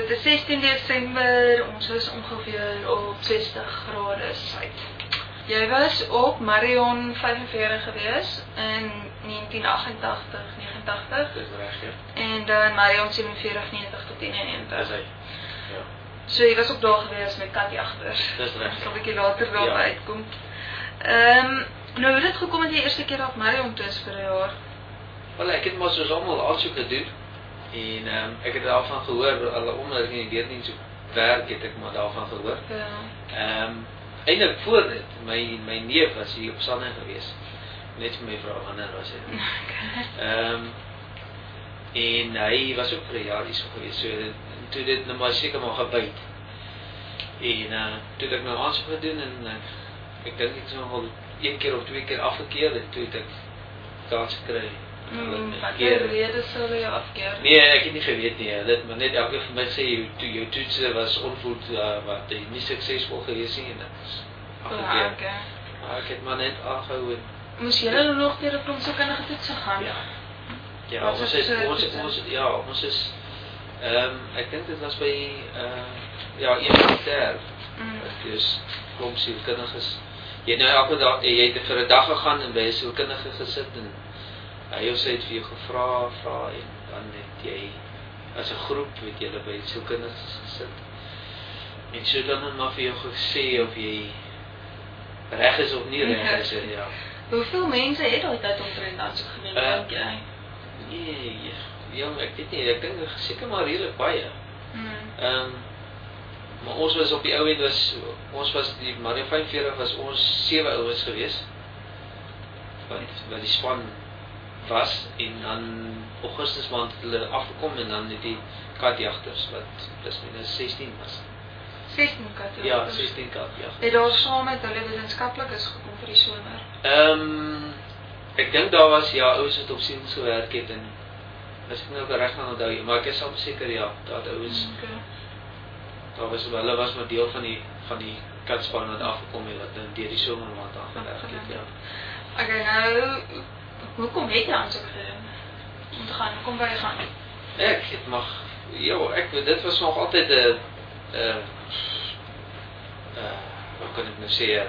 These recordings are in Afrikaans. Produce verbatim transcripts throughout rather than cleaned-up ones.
dit is sestien Desember, ons is ongeveer op sestig grade suid. Jy was op Marion vyfenveertig gewees in negentien agt-en-tagtig, negenentagtig. Dis reg, ja. En dan Marion sewenveertig, negentig tot eenennegentig. Dis hy. Ja. So jy was ook daar gewees met katjagters. Dis reg. Ek sal 'n bietjie later daarop Ja. uitkom. Ehm, um, nou hoe het dit gekom dat jy eerste keer op Marion toe is vir 'n jaar? Wel, ek het maar soos almal aansoek gedoen. En ehm um, ek het daarvan gehoor, al omdat ek nie weet nie so werk het ek maar daarvan gehoor. Ja. Ehm um, eintlik voor dit, my my neef was hier op Sanne gewees. Net vir my vrou Anna was hy. Ehm um, en hy was ook vir 'n jaar hier so gewees. So dit, toe dit nou maar seker maar gebyt. En uh, toe het ek nou aansoek gedoen en uh, ek dink ek het nog al een keer of twee keer afgekeer en toe het ek kans gekry. Mm, wat die rede sou jy afkeer? Nee, ek het nie geweet nie. Hulle het maar net elke vir my sê jou, toe jou toetse was onvoed uh, wat jy nie suksesvol gewees nie en dit is afgekeer. Ja, okay. Maar ek het maar net aangehou en moes jy nou nog deur 'n grondsielkundige toets gaan? Ja. Ja, Wat ons is het so ons toetse? ons ja, ons is ehm um, ek dink dit was by uh ja, universiteit. Mm. Dit is klomp sielkundiges. Jy het nou elke dag jy het vir 'n dag gegaan en by 'n sielkundige gesit en hy of sy het vir jou gevra, vra en dan het jy as 'n groep weet julle by sielkundiges gesit. En so dan het maar vir jou gesê of jy reg is of nie reg is, ja. Hoeveel mense het daai tyd omtrent aansoek gedoen, Uh, dink jy? Nee, jong, ek weet nie, ek dink seker maar redelik baie. Mm. Ehm um, maar ons was op die ou end was ons was die Marion vyfenveertig was ons sewe ouens gewees. Wat wat die span was en dan Augustus maand het hulle afgekom en dan het die katjagters wat plus minus sestien was. sestien katjagters. Ja, sestien katjagters. Het daar saam met hulle wetenskaplikes gekom vir die somer? Ehm um, ek dink daar was ja ouens wat op siens gewerk het en as ek nou reg gaan onthou, maar ek is al seker ja, dat ouens Okay. daar was hulle was maar deel van die van die katspan wat afgekom het wat deur die somermaand aangewerk het, ja. Okay, nou hoekom het jy aansoek gedoen? Om te gaan, hoekom wou jy gaan? Ek het mag ja, ek dit was nog altyd 'n uh uh hoe kan ek nou sê 'n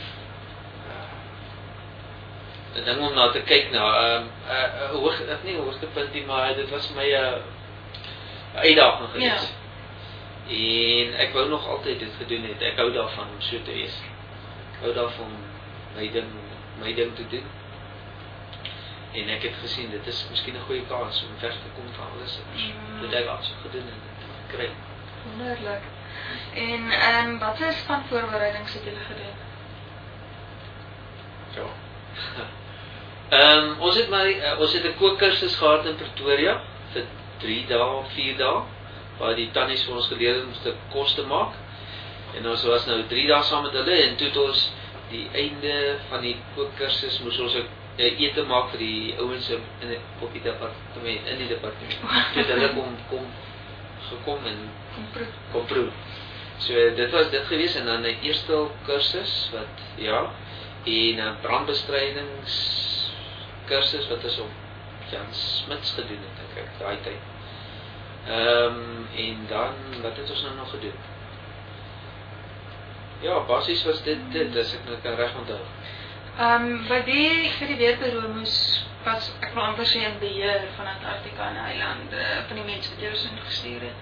uh, 'n ding om na te kyk na ehm uh, 'n uh, hoog ek nie hoogtepunt nie, maar dit was my 'n uh, uitdaging gewees. Ja. En ek wou nog altyd dit gedoen het. Ek hou daarvan om so te wees. Ek hou daarvan om my ding my ding te doen. En ek het gesien dit is miskien 'n goeie kans om weg te kom van alles. Mm. Dit het ek aansoek gedoen en dit kry. Wonderlik. En ehm um, wat is van voorbereidings het julle gedoen? Ja. Ehm um, ons het maar uh, ons het 'n kookkursus gehad in Pretoria vir drie dae, vier dae waar die tannies vir ons geleer het om 'n stuk kos te maak. En ons was nou drie dae saam met hulle en toe het ons die einde van die kookkursus moes ons ook uh, ete maak vir die ouens in die op die departement in die departement. Toe het hulle kom kom gekom en Kom proef. kom proef. So dit was dit gewees en dan 'n eerste kursus wat ja en 'n brandbestrydings kursus wat is op Jan Smits gedoen het dink ek daai tyd. Ehm um, en dan wat het ons nou nog gedoen? Ja, basies was dit dit as ek nou kan reg onthou. Ehm um, by die vir die weerbureau moes was ek wou amper sê in beheer van Antarktika en eilande van die mense wat jy so ingestuur het.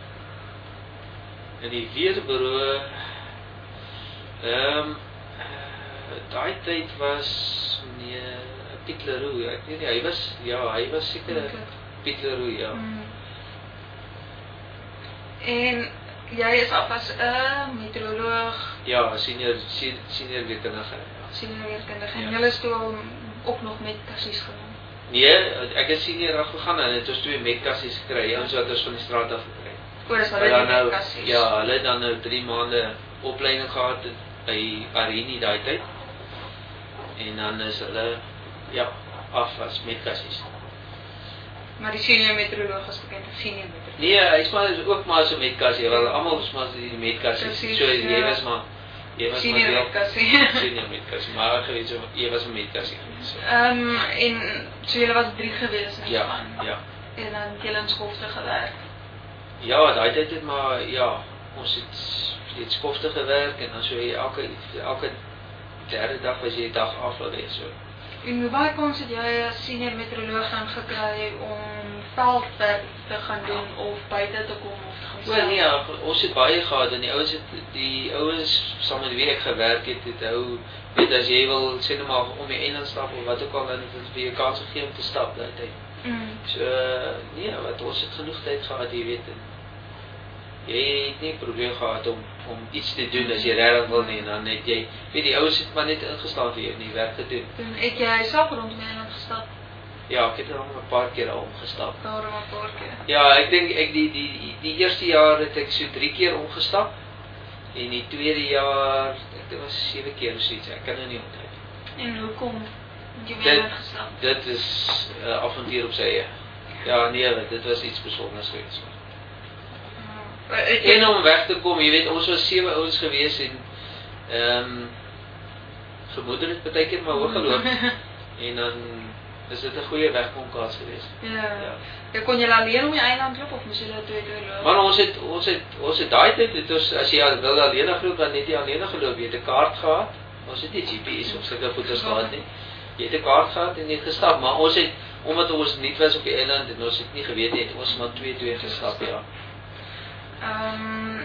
In die weerbureau ehm um, daai tyd was meneer Piet Leroux, ek weet nie, hy was ja, hy was seker okay. Piet Leroux, ja. Mm. En jy is af as 'n meteoroloog? Ja, senior senior weerkundige. Ja. Senior weerkundige. En ja. Jy is toe ook nog met kassies geneem? Nee, ek het senior af gegaan en het ons twee met kassies gekry, ons wat ons van die straat af gekry. O, dis maar dit nou, met kassies. Ja, hulle het dan nou drie maande opleiding gehad by Arini daai tyd. En dan is hulle ja, af as met kassies. Maar die senior meteoroloog is bekend as senior meteoroloog. Nee, hy is maar ook maar so met kassie, want almal is maar die met kassies. So jy ja. was maar jy was senior maar met kassie. Senior met kassie, maar geweet so jy was met kassie gewees. Ehm um, en so julle was drie gewees in ja, van. Ja. En dan julle in Skofte gewerk. Ja, daai tyd het maar ja, ons het het skofte gewerk en dan so jy elke elke derde dag was jy 'n dag af gewees so. En hoe baie kans het jy as senior meteoroloog dan gekry om veldwerk te gaan doen of buite te kom of te gaan Wel nee, ja, ons het baie gehad en die ouens het die ouens saam met wie ek gewerk het, het ou weet as jy wil sê net maar om die eiland stap of wat ook al dan het dit vir jou kans gegee om te stap daai tyd. Mm. So nee, wat ons het genoeg tyd gehad, jy weet. En jy het nie probleem gehad om om iets te doen as jy regtig wil nie en dan het jy weet die ouens het maar net ingestaan vir jou nie werk gedoen. Toen het jy self rondom die eiland gestap? Ja, ek het er al 'n paar keer al omgestap. Daarom 'n paar keer. Ja, ek dink ek die die die eerste jaar het ek so drie keer omgestap en die tweede jaar ek dit was sewe keer of so iets. Ek kan nou nie onthou. En hoekom het jy Dit- weer gestap? Dit is 'n uh, avontuur op sy eie. Ja, nee, dit was iets besonders geweest. Uh, het jy- En om weg te kom, jy weet, ons was sewe ouens gewees en ehm um, gemoeder het baie keer maar hoog geloop en dan is dit 'n goeie wegkomkaart geweest. Ja. Ja. Ja, kon jy alleen om die eiland loop of moes jy daar twee twee loop? Maar ons het ons het ons het daai tyd het ons as jy al wil alleen geloop dan net jy alleen geloop, jy het 'n kaart gehad. Ons het nie G P S of sulke goeders gehad nie. Jy het 'n kaart gehad en jy het gestap, maar ons het omdat ons nie was op die eiland en ons het nie geweet nie, het ons maar twee twee gestap, ja. Ehm um,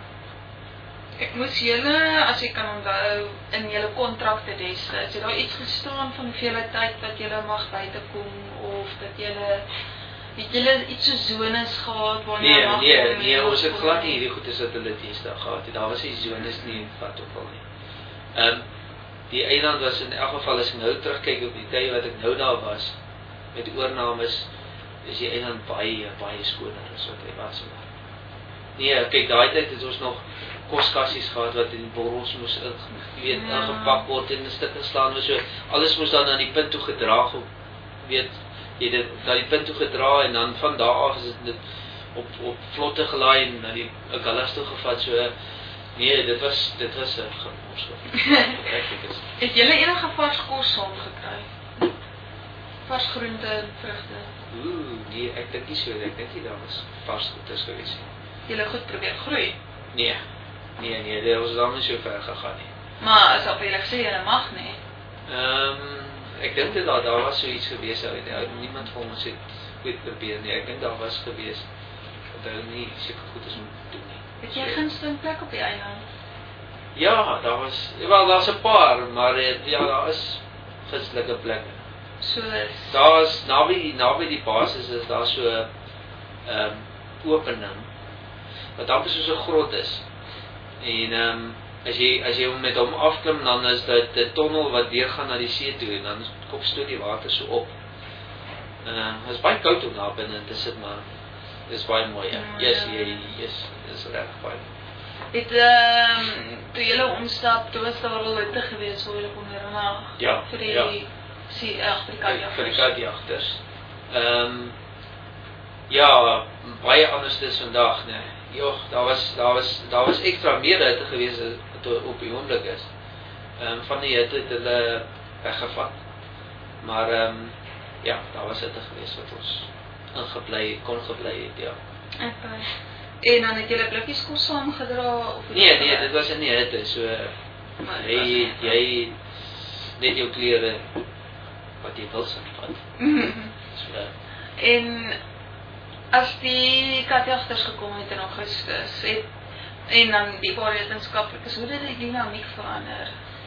ek moes julle, as ek kan onthou, in julle kontrakte destyds, het daar iets gestaan van hoeveel tyd wat julle mag buite kom of dat julle het julle iets so zones gehad waarna Nee, mag nee, kom nee, en ons het kom glad nie nie? hierdie goedes wat hulle deesdae gehad het. Daar was nie zones nie wat ook al nie. Ehm um, die eiland was in elk geval as ek nou terugkyk op die tyd wat ek nou daar was met oornames is die eiland baie baie skoner as wat hy was. Nee, kyk daai tyd het ons nog koskassies gehad wat in borrels moes in, jy weet, Ja. ingepak word en in stukke slaan en so. Alles moes dan aan die punt toe gedra word. Weet jy dit na die punt toe gedra en dan van daar af is dit op op vlotte gelaai en na die gallas toe gevat. So nee, dit was dit was 'n gemors. Regtig is. Het julle enige vars kos saam gekry? Vars groente en vrugte? Ooh, nee, ek dink nie so, ek dink nie daar was vars goeders gewees nie. Julle goed probeer groei. Nee. Nee, nee, dit was dan nie so ver gegaan nie. Maar as op julle gesê julle mag nie. Ehm um, ek dink dit daar daar was so iets gewees ou ja, niemand van ons het goed probeer nie. Ek dink daar was gewees dat hulle nie seker goed is om te doen nie. Het jy gunsteling plek op die eiland? Ja, daar was wel daar's 'n paar, maar eh, ja, daar is gunstelinge plekke. Soos Daar is naby naby die basis is daar so 'n ehm um, opening wat amper soos 'n grot is. En ehm um, as jy as jy met hom afklim dan is dit 'n tonnel wat deurgaan na die see toe en dan kom stoot die water so op. Ehm uh, dit is baie koud om daar binne te sit maar dis baie mooi ja. Ja. Yes, jy yes, dis reg baie. het ehm um, toe julle omstap, toe was daar al hitte gewees waar julle kon herinner Ja, vir die ja. see ag vir die katjagters. Vir die katjagters. Ehm um, ja, baie anders is vandag, né. Ja, daar was daar was daar was ekstra meer hitte gewees wat op die oomblik is. Ehm um, van die hitte het hulle weggevat. Maar ehm um, ja, daar was hitte gewees wat ons ingebly kon gebly het, ja. Okay. En dan het julle blikkies kos saamgedra of het Nee, julle nee, gewerk? dit was in die hitte, so Maar dit jy was nie- jy net jou klere wat jy wil sit vat. Mhm. So En as die katjagters gekom het in Augustus, het en dan die paar wetenskaplikes, hoe het die dinamiek verander?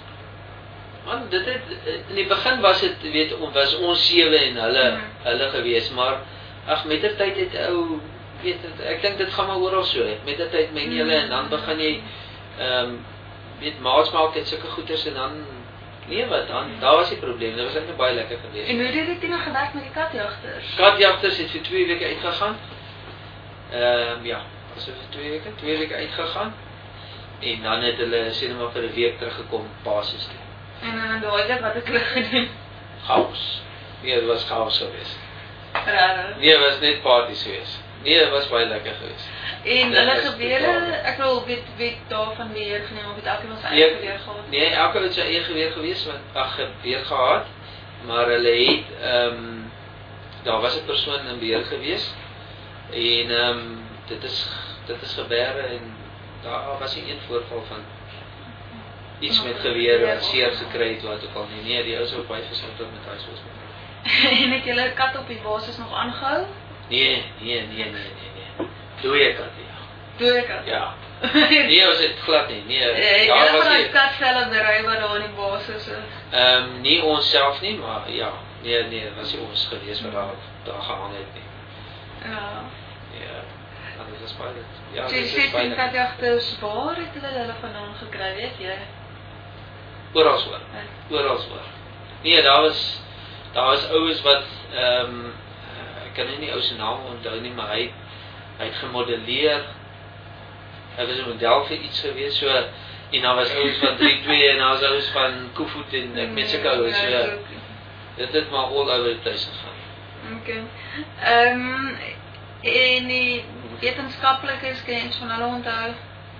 man, dit het in die begin was dit weet was ons sewe en hulle Mhm. hulle gewees, maar ag met die tyd het ou weet dit, ek dink dit gaan maar oral so. Met die tyd meng julle en dan begin jy ehm um, weet maats maak dit sulke goeders en dan nee wat dan daar was die probleem. Dit was eintlik baie lekker geweest. En hoe het die dinge gewerk met die katjagters? Katjagters het vir twee weke uitgegaan. Ehm um, ja, was dit vir twee weke, twee weke uitgegaan. En dan het hulle sê net maar vir 'n week teruggekom basis toe. En dan in daai tyd wat het hulle gedoen? Chaos. Nee, dit was chaos geweest. Rarig. Nee, dit was net parties geweest. Nee, dit was baie lekker geweest. En Dit hulle was gewere, totaal- ek wil weet weet daarvan beheer geneem of het elkeen ons eie Nee, geweer gehad? Nee, elke het sy eie geweer geweest, want ag geweer gehad, maar hulle het ehm um, daar was 'n persoon in beheer geweest en ehm um, dit is dit is gebeure en daar was nie een voorval van iets met geweer wat seer gekry het wat ook al nie. Nee, die ou sou baie versigtig met huis was. En het julle kat op die basis nog aangehou? Nee, nee, nee, nee, nee, nee. Dooie kat, ja. Dooie kat? Ja. Nee, was dit glad nie. Nee, het daar julle was van nie. die kat self berei wat daar in die basis is? Ehm um, nie ons self nie, maar ja, nee, nee, was nie ons gewees wat daar daar gehang het nie. Ja. Ja. Maar dit was baie. Ja, So jy sê die katjagters, waar het hulle hulle vandaan gekry, weet jy? Oral oor. Oral oor. Nee, daar was daar was ouens wat ehm um, ek kan nie die ou se naam onthou nie, maar hy hy het gemodelleer. Hy was 'n model vir iets gewees, so en daar was ouens van drie twee en daar was ouens van Koevoet en ek met sulke ouens, so dit het maar all over the place gegaan. Okay. Ehm um, en die wetenskaplikes kan jy iets van hulle onthou?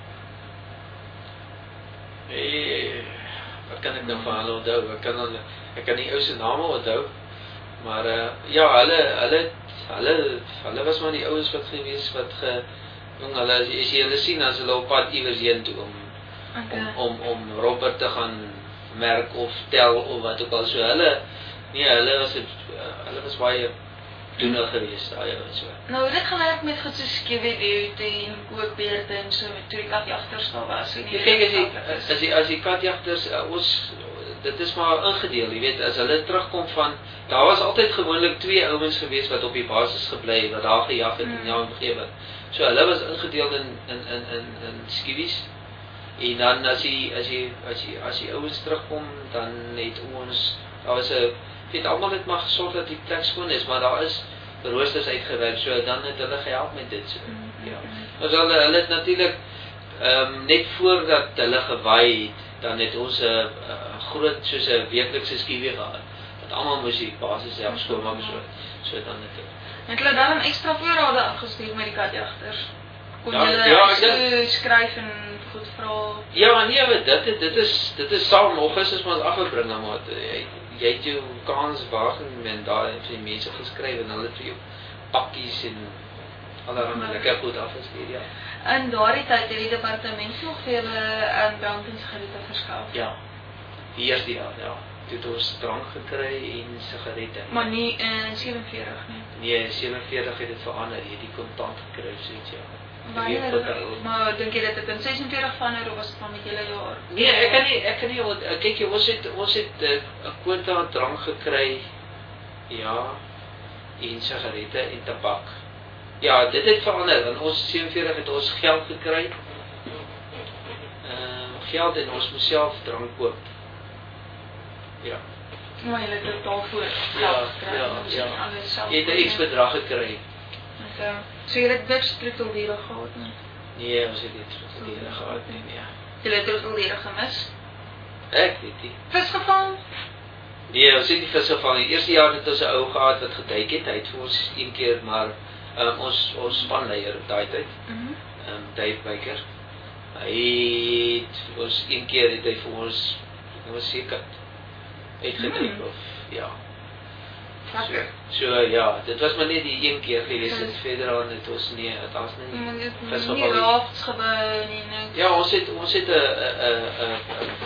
Eh, wat kan ek nou van hulle onthou? Ek kan hulle ek kan die ou se name onthou. Maar uh, ja, hulle hulle hulle hulle was maar die ouens wat gewees wat ge jong hulle as jy hulle sien as hulle op pad iewers heen toe om Okay. om om om Robert te gaan merk of tel of wat ook al so hulle nee hulle was het, uh, hulle was baie doener geweest daai ouens so. Nou dit gewerk met goed so Skibidi en kookbeerde en so met toe die katjagters daar was. Jy kyk as die as die as die katjagters uh, ons dit is maar ingedeel, jy weet, as hulle terugkom van daar was altyd gewoonlik twee ouens geweest wat op die basis gebly wat daar gejag het mm. in die omgewing. So hulle was ingedeel in in in in in skiewies. En dan as jy as jy as jy as jy ouens terugkom, dan het ons daar was 'n weet almal het maar gesorg dat die plek skoon is, maar daar is roosters uitgewerk, so dan het hulle gehelp met dit so. Ja. Ons hulle hulle het natuurlik ehm um, net voordat hulle gewaai het, dan het ons 'n uh, groot soos 'n weeklikse skiewee gehad. Dat almal moes die basis self skoonmaak so. So dan het hulle het hulle dan ekstra voorrade afgestuur met die katjagters. Kon ja, julle ja, so dit, skryf en goed vra? Ja, nee, maar dit dit is dit is saam nog is as ons afgebring na maar jy jy het jou kans wag en daar het jy mense geskryf en hulle het vir jou pakkies en allerlei lekker goed afgestuur, ja. In daardie tyd het die departement nog vir hulle aan brandsigarette verskaf. Ja. Die eerste jaar, ja. Toe het ons drank gekry en sigarette. Maar nie in sewenveertig nie. Nee, sewenveertig het dit verander, jy het die kontant gekry soos ja. Wanneer, maar dink jy dit het in sesenveertig verander of was dit maar met julle jaar? Nee, ek kan nie ek kan nie kyk jy ons het ons het 'n kwota drank gekry. Ja. En sigarette en tabak. Ja, dit het verander. In ons sewenveertig het ons geld gekry. Uh geld en ons moes self drank koop. Ja. Maar jy het dit daarvoor ja, gekry. Ja, ja. ja. Jy het 'n X bedrag gekry. Okay. So jy het niks troeteldiere gehad nie? Nee, ons het nie troeteldiere gehad nie, nee. Jy het troeteldiere gemis? Ek weet nie. Vis gevang? Nee, ons het nie vis gevang nie. Eerste jaar het ons 'n ou gehad wat geduik het. Hy het vir ons een keer maar um, ons ons spanleier op daai tyd. Mhm. Ehm um, Dave Baker. Hy het ons een keer het hy vir ons nou was seker uitgeduik of ja. So, so ja, dit was maar net die een keer gewees en verder aan het ons nie, het ons nie vis gevang nie. Rafts gebou nie, niks. Ja, ons het ons het 'n 'n 'n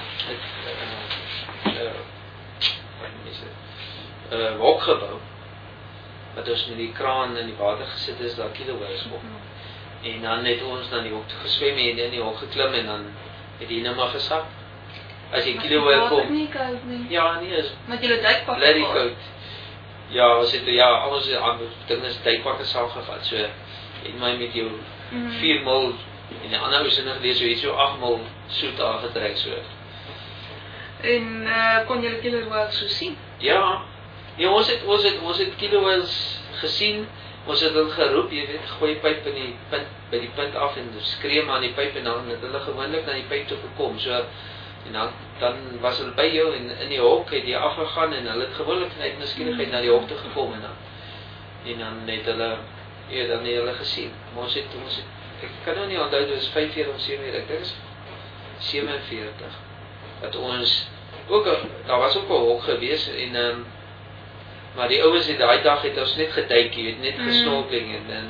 'n wat is dit? 'n hok gebou. Wat ons met die kraan in die water gesit is, daar kilowels op. En dan het ons dan die hok toe geswem en in die hok geklim en dan het die nou maar gesak. As jy kilowel kom. Nie koud nie. Ja, nee, is met julle duikpak. Bly koud. Ja, ons het ja, alles dinge is duikpakke saam gevat. So en my met jou mm. vier mil en die ander ou se nog lees so iets so agt mil soet aangetrek so. En uh, kon julle kilowels so sien? Ja. Ja, ons het ons het ons het kilowels gesien. Ons het hulle geroep, jy weet, gooi die pyp in die punt by die punt af en skree maar aan die pyp en dan het hulle gewoonlik na die pyp toe gekom. So en dan dan was hulle by jou en in die hok het jy afgegaan en hulle het gewoonlik net nuuskierigheid na die hok toe gekom en dan en dan het hulle ja dan het hulle gesien. Maar ons het ons het ek kan nou nie onthou dit was vyf keer of sewe keer, ek dink is sewenveertig. Dat ons ook daar was ook 'n hok gewees en ehm um, maar die ouens het daai dag het ons net geduik, jy weet, net gesnorkeling en, en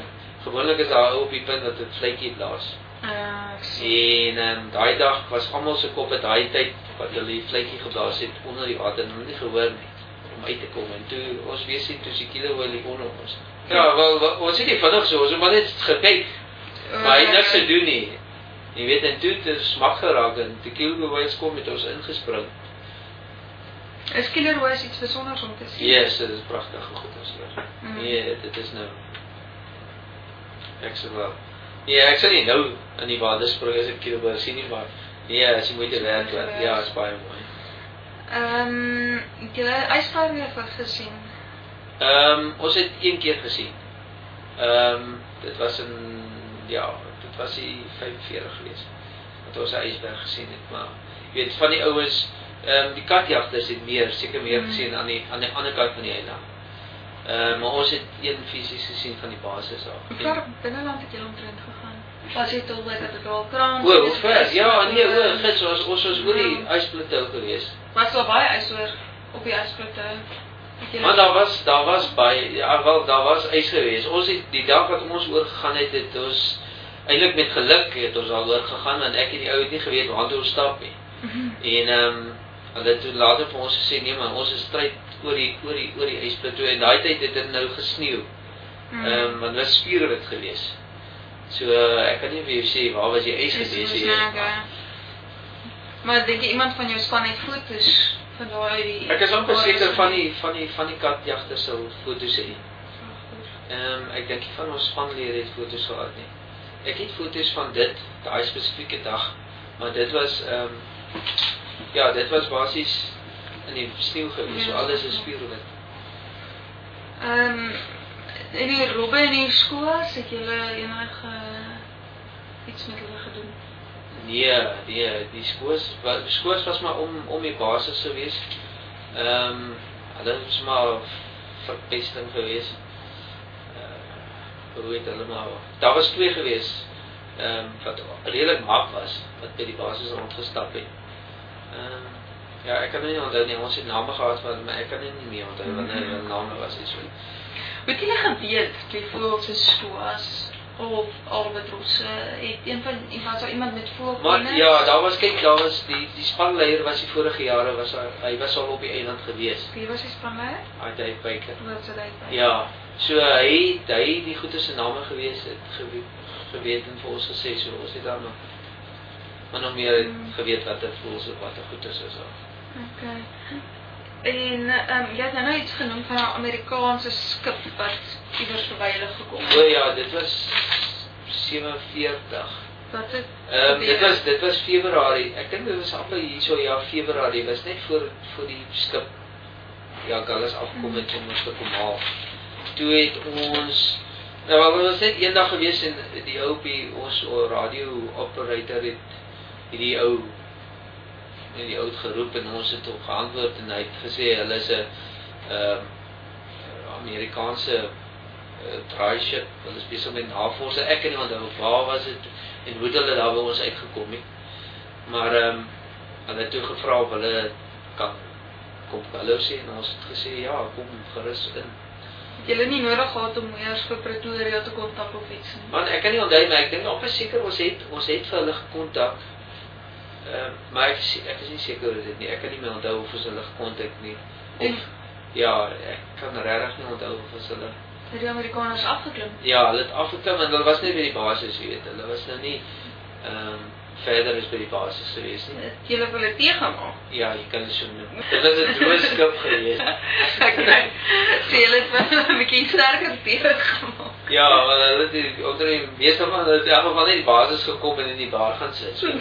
gewoonlik is daar ou op die punt wat 'n vletjie blaas. Uh, En um, daai dag was almal se koppe daai tyd wat hulle die vletjie geblaas het onder die water en hulle het nie gehoor nie om uit te kom en toe ons weet sien toe se kiloolie onder ons. Ja, wel, wel ons het nie vinnig so, ons het maar net gekyk. Maar hy het niks gedoen nie. Jy weet en toe het dit smak geraak en die kiloolie kom met ons ingespring. Is Killer Whales iets besonders om te sien? Yes, dit is pragtige goed as hier. Mm. Nee, dit is nou ek sê wel. Ja, ek sê nie nou in die water spring as ek Killer Whales sien nie, maar nee, as jy moeite werd wat. Ja, is baie mooi. Ehm, um, het julle yspaarweer gesien? Ehm, um, ons het een keer gesien. Ehm, um, dit was in ja, dit was die vyfenveertig geweest. Dat ons 'n ysberg gesien het, maar jy weet van die ouens, ehm um, die katjagters het meer, seker meer Mm. gesien aan die aan die ander kant van die eiland. Ehm, uh, maar ons het een fisies gesien van die basis af. Hoe ver binneland het julle omtrent gegaan? Was jy tot by Kathedraalkraan? O, hoe ver? Ja, nee, o, gids, ons ons was oor die ysplateau geweest. Was daar baie ys oor op die ysplateau? Maar daar was daar was baie ja wel daar was ys geweest. Ons het die dag wat ons oor gegaan het, het ons eintlik met geluk het ons al oor gegaan want ek en die ou het nie geweet waar toe ons stap nie. Mm-hmm. En ehm um, hulle het toe later vir ons gesê nee man, ons is stryd oor die oor die oor die ysplateau en daai tyd het dit nou gesneeu. Ehm Mm. um, want dit was spierwit geweest. So uh, ek kan nie vir jou sê waar was die ys geweest nie. Maar dink jy iemand van jou span het foto's van daai? Ek is amper seker van die van die van die katjagters sou foto's hê. Ehm um, ek dink nie van ons spanlede het foto's gehad nie. Ek het foto's van dit, daai spesifieke dag, maar dit was ehm um, ja, dit was basies in die sneeu gewees, so alles is spierwit. Ehm um, en die robbe en die skoas, het julle enige iets met hulle gedoen? Nee, nee, die skoos, die skoos was maar om om die basis gewees. Ehm um, hulle was maar verpesting gewees. Uh, hoe het hulle maar, daar was twee gewees. Ehm um, wat redelik mak was wat by die basis rondgestap het. Ehm um, ja, ek kan nie onthou nie, ons het name gehad van, maar ek kan nie meer onthou wanneer hulle name was nie so. Het julle geweet die voëls se skoas of albatrosse het een van iemand sou iemand met voël Maar ja, daar was kyk, daar was die die spanleier was die vorige jare was hy, hy was al op die eiland gewees. Wie was die spanleier? Hy het hy byker. Wat sou hy by? Ja, so hy hy die goeie se name gewees het geweet, geweet en vir ons gesê so ons het dan nog maar nog meer Hmm. geweet wat dit voel so wat 'n goeie is so. Okay. En ehm um, jy het nou iets genoem van 'n Amerikaanse skip wat iewers verby hulle gekom het. O ja, dit was sewenveertig. Wat het Ehm um, dit was dit was Februarie. Ek dink dit was amper hierso ja Februarie. Dit was net voor voor die skip ja Gallus afkom het om ons te kom haal. Toe het ons nou wel ons net eendag gewees en die ou op die ons radio operator het hierdie ou en die ou het geroep en ons het op geantwoord en hy het gesê hulle is 'n ehm Amerikaanse uh, dry ship. Hulle is besig met navorsing. Ek kan nie onthou waar was dit en hoe hulle daar by ons uitgekom het. Maar ehm um, hulle het toe gevra of hulle kan kom hallo sê en ons het gesê ja, kom gerus in. Het julle nie nodig gehad om eers vir Pretoria te kontak of iets nie? Man, ek kan nie onthou maar ek dink op seker ons het ons het vir hulle gekontak. Ehm uh, maar ek ek is nie seker oor dit nie. Ek kan nie meer onthou of ons hulle gekontak nie. Of ja, ek kan regtig nie onthou of ons hulle Het die Amerikaners afgeklim? ja, hulle het afgeklim en hulle was net by die basis, jy weet. Hulle was nou nie ehm um, verder is by die basis gewees nie. Het julle vir hulle teëgemaak? Ja, jy kan dit so noem. Dit was 'n droë skip geweest. Okay. So julle het vir hulle 'n bietjie sterker teëgemaak. Ja, maar hulle het die onder die meeste van hulle het in elk geval net die basis gekom en in die bar gaan sit. So.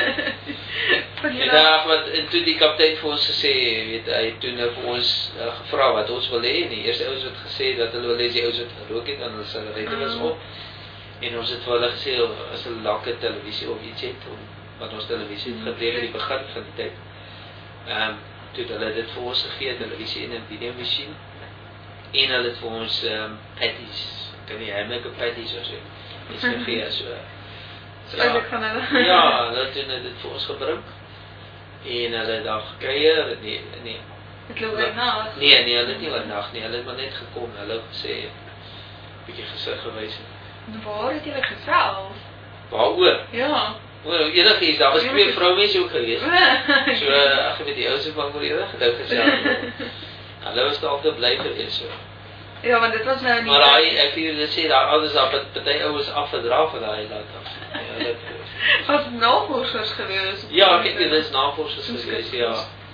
En daar wat en toe die kaptein vir ons gesê, weet hy het toe nou vir ons uh, gevra wat ons wil hê en die eerste ouens het gesê dat hulle wil hê die ouens het gerook het en hulle sigarette was op. En ons het vir hulle gesê as hulle dalk 'n televisie of iets het, want ons televisie het gebreek aan die begin van die tyd. Ehm um, toe het hulle dit vir ons gegee, televisie en 'n videomasjien. En hulle het vir ons ehm um, patties, kan jy hamburger patties of so iets gegee so. So eintlik van hulle. Ja, hulle het toen dit vir ons gebring. En hulle het daar gekuier, nee, nee. Het loop oornag? Nee, nee, hulle het nie oornag nie, hulle het maar net gekom, hulle het gesê, bietjie gesig gewys. Waar het julle gesels? Waaroor? Ja. Oor enigiets, daar was twee vroumense ook geweest. So, ag, met die ouse van Korea gedink gesels. Hulle was daar altyd bly geweest so. Ja, want dit was nou nie. Maar daai, ek wil julle sê, daar ouders daar party ouens afgedra vir daai laat af. Ja, dit was navorsers geweest. Ja, ek het dit is navorsers geweest, ja.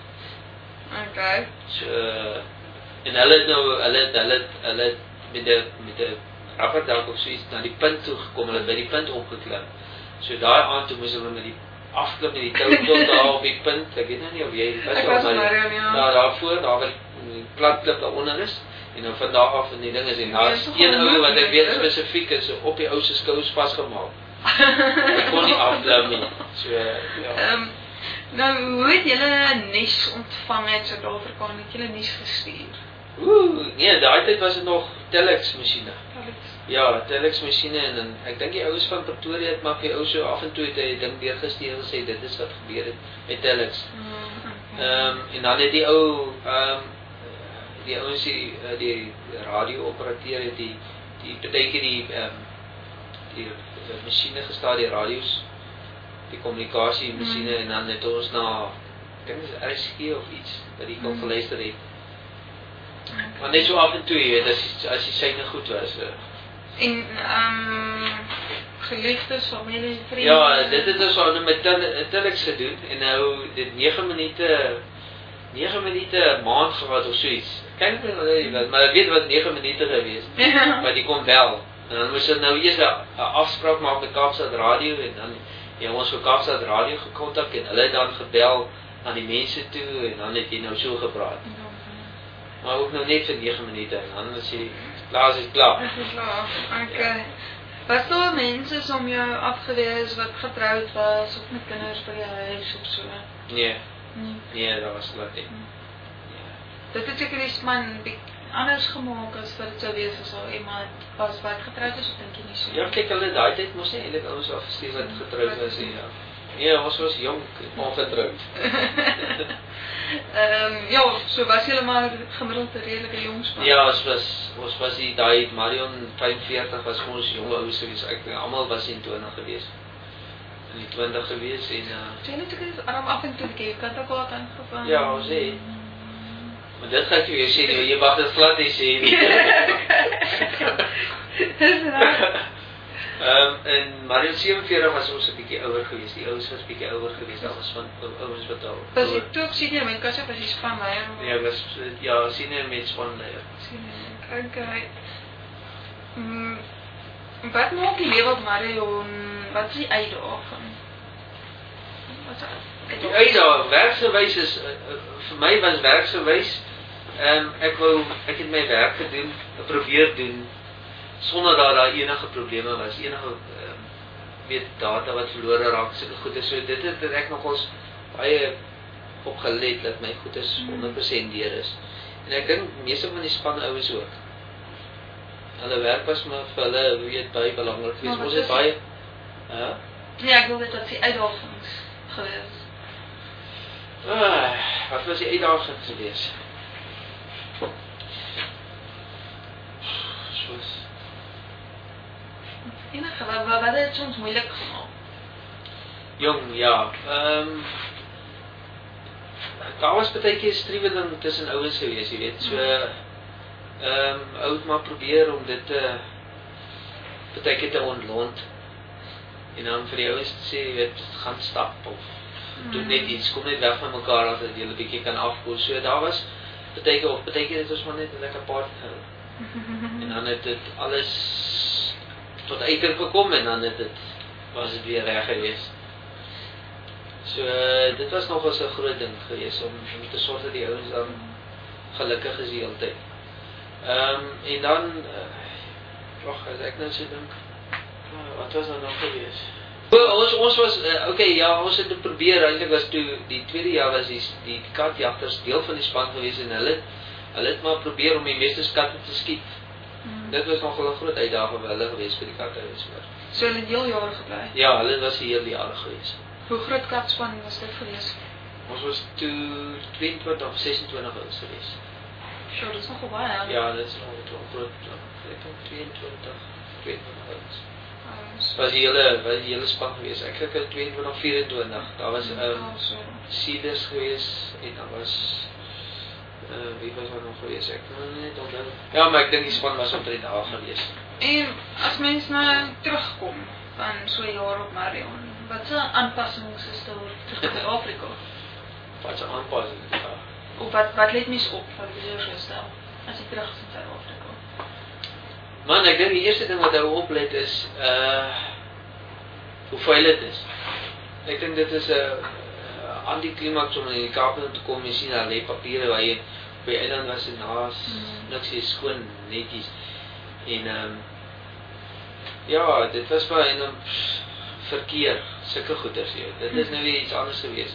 Okay. So, en hulle het nou, hulle het, hulle het, hulle het met die, met die rapperdak of soeits na die punt toe gekom, hulle het by die punt opgeklim. So daai aand toe moes hulle met die afklip met die tou tot daar op die punt, ek weet nou nie of jy was ek was Marion, ja. Daar daarvoor, daar waar die platklip daaronder is, en dan van daar af in die ding is, en daar is een ou wat ek weet spesifiek is, op die ou se skous vasgemaak. Ek kon nie afklip nie. So, ja. Um, nou, hoe het julle nes ontvang uit Suid-Afrika, het julle nes gestuur? Oeh, nee, daai tyd was dit nog telex masjiene. Telex. Ja, telex masjiene en, en ek dink die ouens van Pretoria het maar die ou so af en toe het hy ding deurgestuur en sê dit is wat gebeur het met telex. Ehm Mm, okay. um, en dan het die ou ehm um, die ouens die die radio-operateur het die die partykeer die ehm um, die, die masjiene gestaan, die radios, die kommunikasie masjiene mm. en dan het ons na ek dink dit is R S G of iets wat die kon mm. geluister het. Okay. Maar net so af en toe, jy weet, as, as die syne goed was. Uh. En, um, geliefdes, familie, vriende? Ja, dit het ons al met telex gedoen, en nou, dit negen minute, negen minute maand gehad of soeits. Kijk maar, maar ek weet wat negen minute geweest, ja. Maar die kon bel. En dan moest ons nou eers een afspraak maak met Kaapstad Radio, en dan het ons vir Kaapstad Radio gekontak, en hulle het dan gebel aan die mense toe, en dan het jy nou so gepraat. Ja. Maar ook nou net vir negen minute, en dan is jy, klaar is jy klaar. Is jy klaar, ok. Ja. Was daar mense om jou afgewees wat getrouwd was, of met kinders by die huis, of so? Nee, nee, nee dat was wat nie. Nee. Dit het seker die span anders gemaakt as wat het sou wees as al iemand was wat getrouwd is, of denk jy nie so? Ja, kyk, hulle daai tyd moes nie eintlik ouens afgestuur wat getrouwd was nie, ja. Nee, ons was jong, ongetrouwd. um, ja, so was julle maar gemiddeld 'n redelike jong span? Ja, ons was, ons was die, daai Marion vyfenveertig was ons jonge ouens gewees, ek denk, almal was in twintig gewees. In die twintig gewees, en... Uh, so jy net ook arm af en toe, jy kan ook wat aangevang. Ja, ons het. Maar dit ga ek vir jou sê, nie, jy mag dit glad nie sê nie. Dis raar. Um, en Marion sewenveertig was ons 'n bietjie ouer geweest, die ouens was bietjie ouer geweest, daar was van ouens wat al. Was jy toe senior met Kasia was jy spanleier? Ja, was ja, senior met spanleier. Senior. Okay. Mm, wat maak die lewe op Marion? Wat is die uitdaging? Wat is die uitdaging? Werksgewys is uh, uh, vir my was werksgewys. Ehm um, ek wou ek het my werk gedoen, probeer doen sonder dat daar enige probleme was, enige um, weet data wat verlore raak, sulke goede, so dit het, het ek nogals baie opgelet dat my goedes honderd persent deur is. En ek dink meeste van die span ouens ook. Hulle werk was maar vir hulle weet baie belangrik geweest. Ons het baie hè? Ja, ek wil dit wat die uitdagings gewees. Ah, wat was die uitdagings geweest? Soos enige, wat, wat, wat het soms moeilik gemaak? Jong, ja. Ehm um, daar was baie keer striweling tussen ouens gewees, jy weet. So ehm um, oud maar probeer om dit te baie keer te ontlont. En dan vir die ouens te sê, jy weet, gaan stap of mm. doen net iets, kom net weg van mekaar as dat jy 'n bietjie kan afkoel. So daar was baie keer of baie keer het ons maar net 'n lekker party gehou. En dan het dit alles tot eiken gekom en dan het het, was het weer reg geweest. So uh, dit was nog eens 'n groot ding geweest om, om te sorg dat die ouens dan gelukkig is die hele tyd. Ehm um, en dan uh, wag, as ek nou so dink, uh, wat was nou nog geweest? O, ons ons was uh, okay, ja, ons het probeer eintlik was toe die tweede jaar was die die katjagters deel van die span geweest en hulle hulle het maar probeer om die meeste katte te skiet. Hmm. Dit was nog 'n groot uitdaging vir hulle geweest vir die katte geweest. So hulle het heel jare gebly. Ja, hulle was die hele jare geweest. Hoe groot katspan was dit geweest? Ons was toe tweeëntwintig of sesentwintig ouens geweest. Sure, dit is nogal baie. Ja, dit is nogal groot. Ek dink tweeëntwintig. tweeëntwintig oud. Oh, Was die hele, was die hele span gewees. Ek het in tweeëntwintig, vierentwintig, daar was um, Cedars gewees, en daar was, uh, wie was daar nog gewees, ek kan net onthou. Ja, maar ek dink die span was omtrent daar gewees. En as mens nou terugkom van so 'n jaar op Marion, wat se aanpassings is daar terug in Suid-Afrika? Wat se aanpassing? Ja. Of wat wat let mens op van die so stel as jy terug is in Suid-Afrika? Man, ek dink die eerste ding wat hy oplet is uh hoe vuil dit is. Ek dink dit is 'n uh, anti-klimaks om in die Kaap te kom, jy sien daar lê papiere waar jy op die eiland was en naas mm. niks is skoon netjies. En ehm um, ja, dit was maar en dan verkeer, sulke goeders jy. Dit is nou weer iets anders gewees.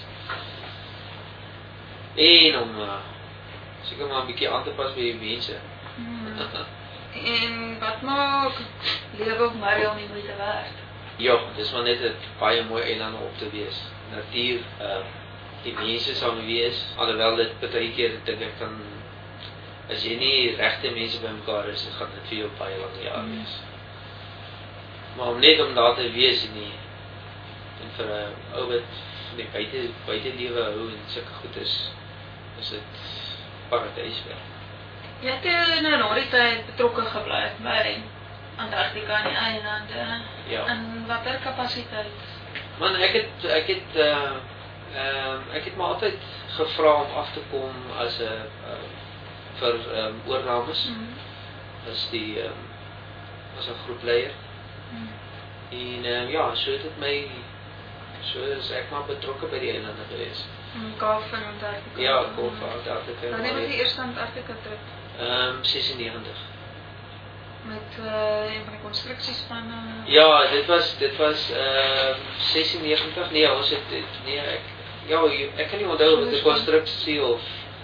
En om uh, seker maar 'n bietjie aan te pas by die mense. Hmm. En wat maak lewe op Marion nie moeite werd? Ja, dis maar net 'n baie mooi eiland om op te wees. Natuur, uh, die mense sal wees, alhoewel dit baie keer dink ek kan, as jy nie regte mense bymekaar is, dan gaan dit vir jou baie lank jaar Hmm. wees. Maar om net om daar te wees en nie, en vir 'n ou wat die buite buitelewe hou en sulke goed is, is dit paradyswerk. Jy het nou na die tyd betrokke gebly by Antarktika en die eilande. Ja. En watter kapasiteit? Man, ek het ek het uh, uh, ek het maar altyd gevra om af te kom as 'n uh, vir um, oornames Mm. as die um, as 'n groepleier. Mm. En uh, ja, so het dit my so is ek maar betrokke by die eilande gewees. In Kaap en Antarktika. Ja, Kaap en Antarktika. Wanneer was die eerste Antarktika trip? Ehm um, sesennegentig. Met uh, een van die konstruksiespanne? Ja, dit was dit was ehm uh, sesennegentig. Nee, ons het dit nee, ek ja, ek kan nie onthou of dit 'n konstruksie of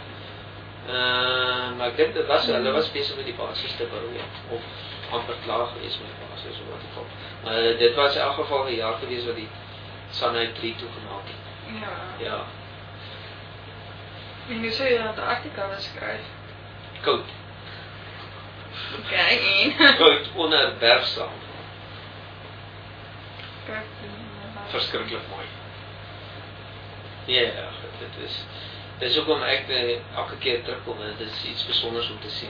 uh, maar ek dink dit was, hulle was besig met die basis te bou, ja, of amper klaar gewees met die basis of wat ek op. Maar uh, dit was in elk geval 'n jaar gewees wat die Sunny drie toegemaak het. Ja. Ja. En hoe sou jy Antarktika beskryf? Koud. Oké, en? Koud onder bergsaam. Kijk, Verskriklik mooi. Ja, ja, dit is dit is ook om ek uh, elke keer terugkom en dit is iets besonders om te sien.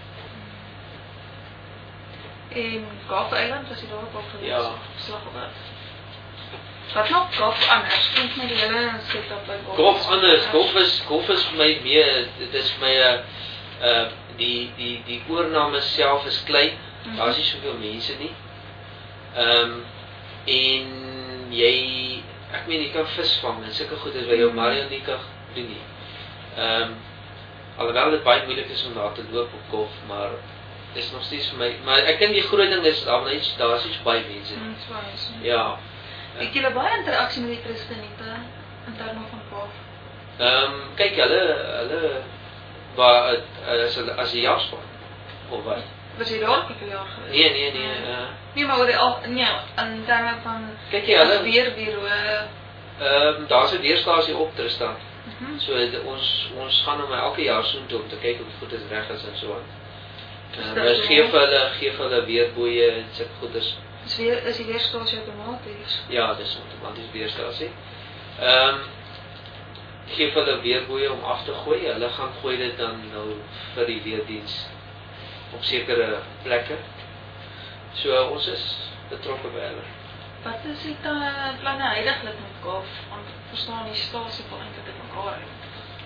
En Kaap Eiland, was jy daar ook al gewees? Ja. Slag op wat? Wat maak Kaap anders? Klink my die hele setup by Kaap. Kaap anders, Kaap is Kaap is vir my meer, dit is my uh, uh die die die oorname self is klein. Mm-hmm. Daar is nie soveel mense nie. Ehm um, en jy ek meen jy kan vis vang en sulke goed is by jou Marion nie kan doen nie. Ehm um, alhoewel dit baie moeilik is om daar te loop op Kaap, maar dis nog steeds vir my, maar ek dink die groot ding is daar net daar is nie so baie mense nie. Mm, ja. Het julle baie interaksie met die Christenite in terme van Kaap? Ehm um, kyk hulle hulle waar as hulle as 'n jaarspan of wat? Was jy daar vir 'n jaar gewees? Nee, nee, nee. Uh, nee, maar oor die al nee, in terme van kyk jy hulle weerbureau. Ehm um, daar's 'n weerstasie op Tristan. Mhm. Mm so de, ons ons gaan nou maar elke jaar so toe om te kyk of dit goed is reg is en so aan. Ehm um, ons gee vir hulle gee vir hulle weerboeie en sulke goeders. Is weer is die weerstasie outomaties? Ja, dis outomaties weerstasie. Ehm um, gee vir hulle weerboeie om af te gooi. Hulle gaan gooi dit dan nou vir die weerdiens op sekere plekke. So ons is betrokke by hulle. Wat is die uh, planne heidaglik met Kaap? Want verstaan die stasie van eintlik uit mekaar uit.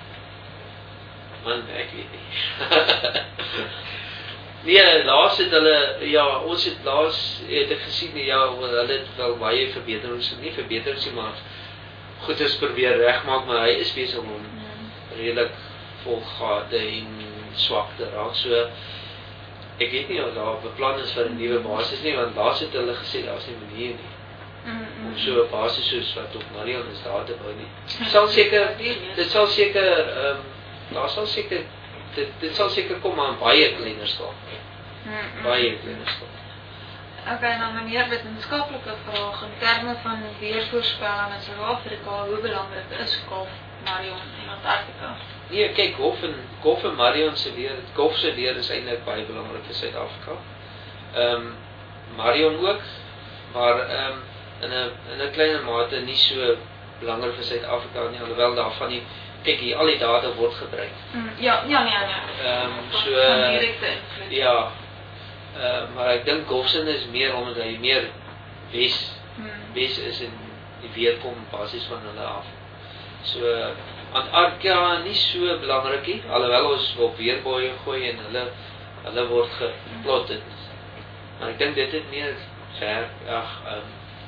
Man, ek weet nie. nee, laas het hulle, ja, ons het laas, het ek gesien, ja, hulle het wel baie verbeterings, nie verbeterings nie, maar goed is probeer regmaak, maar hy is besig om hmm. redelik vol gate en swak te raak, so ek weet nie of daar beplan is vir 'n nuwe basis nie, want laas het hulle gesê daar is nie manier nie. Mm-hmm. Om so 'n basis soos wat op Marion is daar te bou nie. Dit sal seker, dit sal seker, ehm, um, daar sal seker, dit, dit sal seker kom aan baie kleiner skaal. Mm-hmm. Baie kleiner skaal. Okay, nou meneer, wetenskaplike vraag in terme van weervoorspelling in Suid-Afrika, hoe belangrik is Kaap, Marion en Antarktika? Nee, kyk, Kaap en Kaap en Marion se weer, Kaap se weer is eintlik baie belangrik vir Suid-Afrika. Ehm um, Marion ook, maar ehm um, in 'n in 'n kleiner mate nie so belangrik vir Suid-Afrika nie, alhoewel daarvan die kyk hier al die data word gebruik. Mm, ja, ja, ja, ja. Ehm um, so van direkte invloed. ja. Uh, maar ek dink Golfsin is meer omdat hy meer Wes Mm. Wes is en die weer kom basies van hulle af. So Antarktika nie so belangrik nie, alhoewel ons op weerbuie gooi en hulle hulle word geplot het. Maar ek dink dit het meer ver ag um,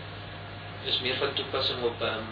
is meer van toepassing op um,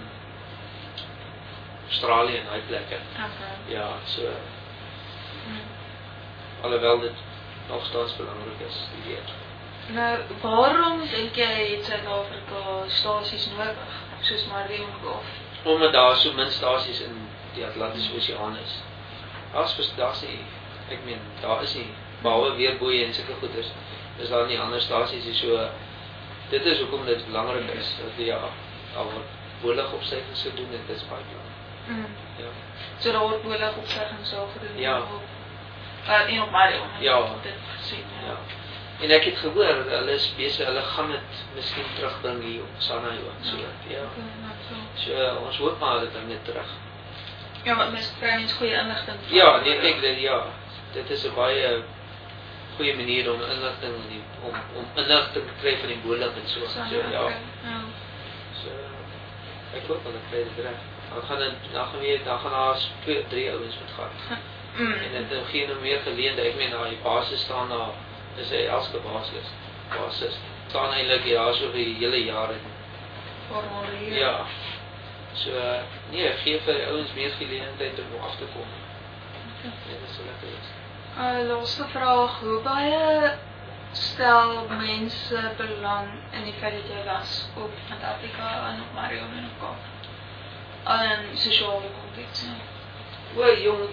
Australië en daai plekke. Okay. Ja, so Mm. alhoewel dit nog steeds belangrik is, die weer. Nou, waarom dink jy het Suid-Afrika stasies nodig, soos Marion of? Omdat daar so min stasies in die Atlantiese Oseaan is. As daar's nie, ek meen, daar is nie, behalwe weerbuie en sulke goeders, is daar nie ander stasies nie, so dit is hoekom dit belangrik is, dat ja, al wat boeligopstygings gedoen het, is baie belangrik. Mm. Ja. So daar word boeligopstygings al gedoen? Ja. Op, uh, en op Marion? Ja. Dit gesien, ja. Ja. En ek het gehoor, hulle is besig, hulle gaan dit miskien terugbring hier op Sanai ook, so, ja. Okay, nou, so. So, uh, ons hoop maar, hulle bring dit terug. Ja, want mens kry mens goeie inligting. Ja, nee, ek dit, ja, dit is 'n baie goeie manier om inligting, die, om, om inligting te kry van die boelig en so, so, ja. ja. So, ek hoop hulle kry dit reg. Dan gaan dit, dan gaan weer, dan gaan daar twee, drie ouens met gaan. Mm. En dit gee nou meer geleende, ek meen, daar die basis staan daar, is hy elke basis, basis, staan eintlik ja, so vir die hele jaar in. Formulier. Ja, so, nee, gee vir die ouens meer geleendheid om af te kom. Okay. Nee, dit is so lekker is. Uh, laaste vraag, hoe baie stel mense belang in die feit dat jy was op Antarktika en op Marion en op Kaap? Al in sosiale konteks. O, jong,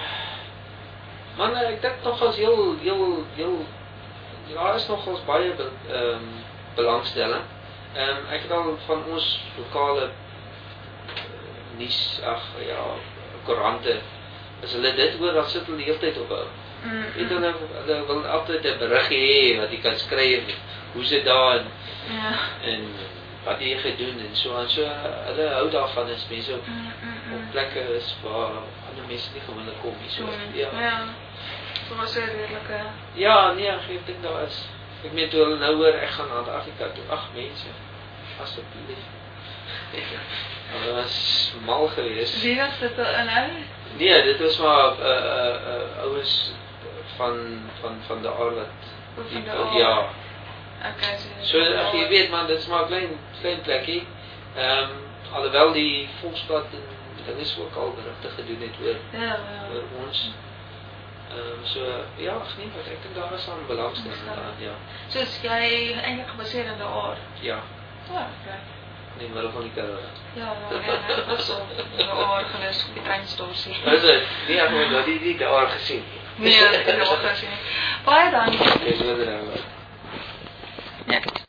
man, ek dink nogals heel, heel, heel, daar is nogals baie be, um, belangstelling. Um, ek het al van ons lokale uh, nuus, ag ja, koerante, as hulle dit hoor, dan sit hulle die hele tyd op hou. Mm, Weet hulle, hulle wil altyd 'n berig hê wat jy kan skryf, hoe sit daar en, ja. en wat jy gedoen en so en so, hulle hou daarvan as mense op, Mm, mm, mm. op plekke is waar ander mense nie gewoonlik kom nie, so, ja. Ja, so was dit redelike. Ja, nee, ek dink daar is, ek meen toe hulle nou hoor, ek gaan na Antarktika toe, ag mense, asseblief. Hulle was mal geweest. Wie was dit in hy? Nee, dit was maar uh, uh, uh, ouens van, van, van de Arlet. Van de Arlet? Ja. Okay, so, ach, jy weet man, dit is maar 'n klein, klein plekkie. Um, alhoewel die Volksblad en dit is ook al berigte gedoen het oor, ja, ja. oor ons. Um, so, ja, ach nee, wat ek dink daar is aan belangstelling aan, ja. So is jy eintlik gebaseer in de aard? Ja. Ja, okay. In die middel van die Karoo. Ja, ja, ja, dat is al de aard geweest op die treinstasie. Is dit? Nee, ek het dat nie daar gesien. Nee, ek het nog gesien. Baie dankie. Dis wat er nou. Ja.